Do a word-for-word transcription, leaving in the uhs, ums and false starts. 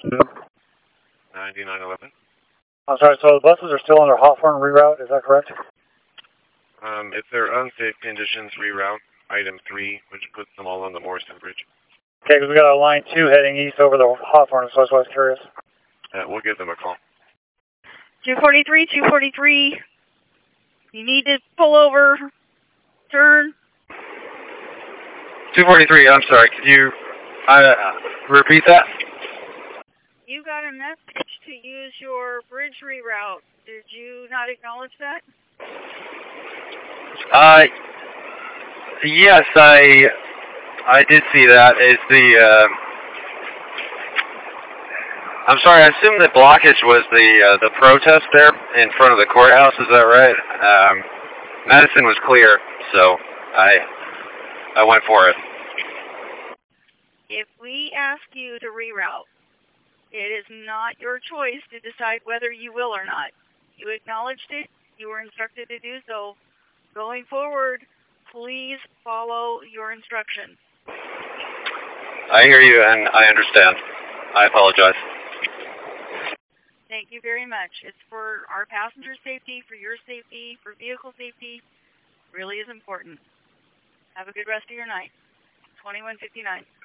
ninety-nine eleven. I'm sorry, so the buses are still under Hawthorne reroute, is that correct? Um, if they're unsafe conditions, reroute item three, which puts them all on the Morrison Bridge. Okay, because we got a line two heading east over the Hawthorne, so that's why I was curious. Uh, we'll give them a call. two forty-three, two forty-three. You need to pull over. Turn. two forty-three, I'm sorry, could you uh, repeat that? You got a message to use your bridge reroute. Did you not acknowledge that? Uh, yes, I I did see that. Is the uh, I'm sorry, I assume the blockage was the uh, the protest there in front of the courthouse. Is that right? Um, Madison was clear, so I I went for it. If we ask you to reroute, it is not your choice to decide whether you will or not. You acknowledged it. You were instructed to do so. Going forward, please follow your instructions. I hear you, and I understand. I apologize. Thank you very much. It's for our passenger safety, for your safety, for vehicle safety. Really is important. Have a good rest of your night. twenty-one fifty-nine.